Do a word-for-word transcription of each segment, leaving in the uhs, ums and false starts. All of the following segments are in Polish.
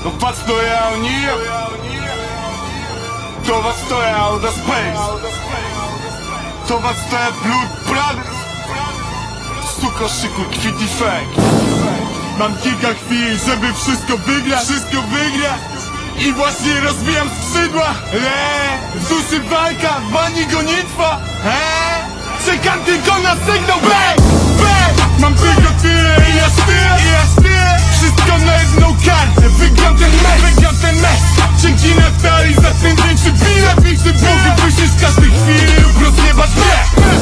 No patrz to ja nie. To was to ja Outer Space. To was to ja Blood Brothers. Suko szykuj kwit i fake. Mam kilka chwil, żeby wszystko wygrać. Wszystko wygrać. I właśnie rozwijam skrzydła. Eee, w duszy walka, w bani gonitwa. Eee, czekam tylko na sygnał. Bang, bang. Mam tylko tyle i ja tyle, i ja tyle. Wszystko na jedną kartę. Wygram ten mecz, wygram ten mecz. Dzięki Natalii za ten większy bilet. Większy bilet, wyjdziesz z każdej chwili lub rozjebać mnie.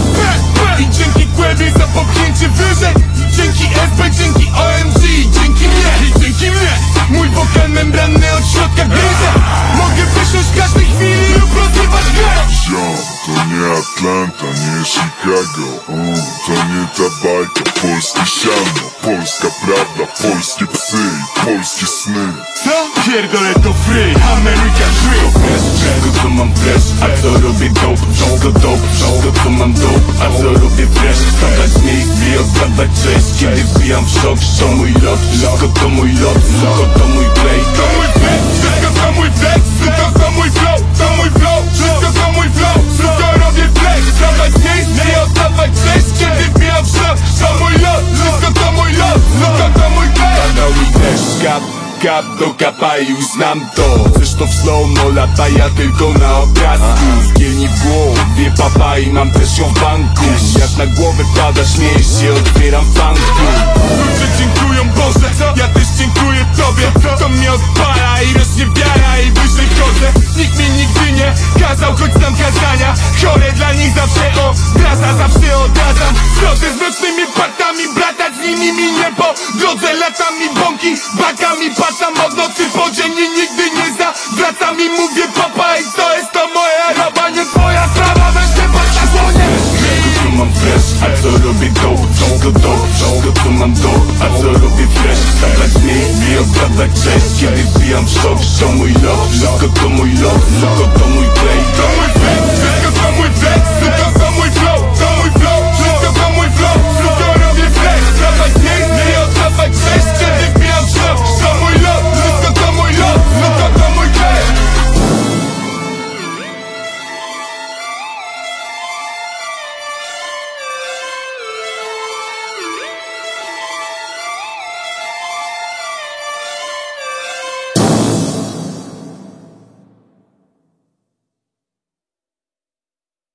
I dzięki Kłębie za popchnięcie wyżej. Dzięki S B, dzięki O M G, dzięki mnie. I dzięki mnie mój wokal membranny od środka gryzie. Mogę wysiąść w każdej chwili lub rozjebać grę. Ziom, to nie Atlanta, nie Chicago. mm, To nie ta bajka, polskie siano, polska prawda, polskie psy i polskie sny. Co? Pierdolę to free, American Dream. Wszystko co mam fresh, a co robię dope. Wszystko dope, wszystko co mam dope, a co robię fresh. Wstawać z miejsc i oddawać cześć. Kiedy wbijam w szok, to mój lot. Wszystko to mój lot, wszystko to mój play. To mój flex, wszystko to mój flex. Wszystko to mój flow, to mój flow. Wszystko to mój flow, wszystko robię flex. Wstawać z miejsc i oddawać cześć. Kiedy wbijam w szok, to mój lot. Wszystko to mój lot, wszystko to mój play. Kanał mi też kap, kap do kapa i już znam to. Chcesz to w slow-mo, lata ja tylko na obrazku. Zgielni w głowie papa i mam też ją w banku. Jak na głowę pada, śmiejesz się, otwieram fanku. Ludzie dziękują Boże, ja też dziękuję Tobie. To mnie odpala i rośnie wiara i wyżej chodzę. Nikt mi nigdy nie kazał, choć znam kazania. Chore dla nich zawsze obraza, zawsze odradzam. Chodzę z mrocznymi partami, brata z nimi minie po drodze. Latam mi bąki, bakami patrzam od nocy po dzień i nigdy nie zawracam i mówię papa i to jest to moja roba, nie twoja sprawa, weź nie patrz na słonie. Wszystko co mam fresh, a co robię dope. Wszystko dope, wszystko co mam dope, a co robię fresh. Wstawać z miejsc i oddawać cześć. Kiedy wbijam w szok, to mój lot. Wszystko to mój lot, wszystko to mój play. To mój